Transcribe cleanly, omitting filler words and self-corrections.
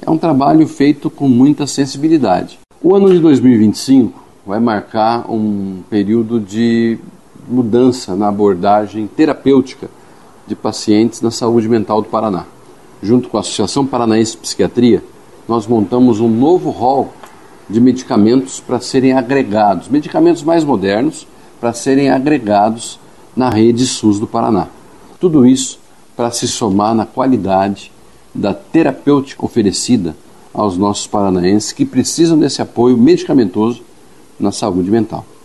É um trabalho feito com muita sensibilidade. O ano de 2025 vai marcar um período de mudança na abordagem terapêutica de pacientes na saúde mental do Paraná. Junto com a Associação Paranaense de Psiquiatria, nós montamos um novo rol de medicamentos para serem agregados, medicamentos mais modernos para serem agregados na rede SUS do Paraná. Tudo isso para se somar na qualidade da terapêutica oferecida aos nossos paranaenses que precisam desse apoio medicamentoso na saúde mental.